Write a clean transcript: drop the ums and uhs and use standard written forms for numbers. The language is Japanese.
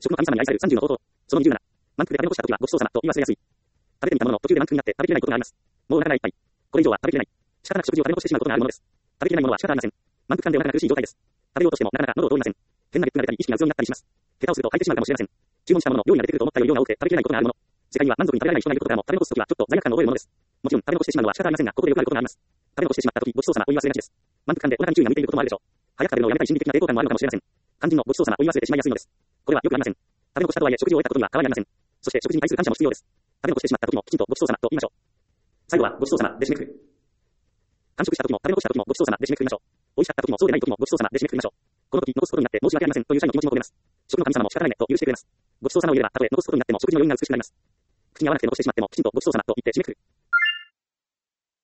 食の神様に愛される30の方法。その27。満腹で食べ残した時はごちそうさまと言い忘れやすい。食べてみたものの途中で満腹になって食べきれないことがあります。もうお腹がいっぱい。これ以上は食べきれない。仕方なく食事を食べ残してしまうことがあるものです。食べきれないものは仕方ありません。満腹感でお腹が苦しい状態です。食べようとしてもなかなか喉を通りません。変なゲップが出たり意識がうつろになったりします。下手をすると吐いてしまうかもしれません。注文したものの料理が出てくると思ったより量が多くて食べきれないことがあるもの。世界には満足に食べられない人がいることからも食べ残すときはちょっと罪悪感を覚えるものです。もちろん食べ残してしまうのは仕方ありませんが、ここでよくあることがあります。食べ残してしまったときごちそうさまを言い忘れがちです。満腹感でお腹に注意が向いていることもあるでしょう。早く食べるのをやめたい心理的な抵抗感もあるのかもしれません。肝心のごちそうさまを言い忘れてしまいやすいのです。これはよくありません。食べ残したとはいえ食事を終えたことには変わりありません。そして食事に対する感謝も必要です。食べ残してしまったときもきちんとごちそうさまと言いましょう。最後はごちそうさまで締めくくる。完食したときも食べ残したときもごちそうさまで締めくくりましょう。美味しかったときもそうでないときもごちそうさまで締めくくりましょう。この時残すことになって申し訳ありませんという社員の気持ちも込めます。食の神様も仕方ないねと許してくれます。ごちそうさまを言えばたとえ残すことになっても食事の余韻が美しくなります。口に合わなくて残してしまってもきちんとごちそうさまと言って締めくくる。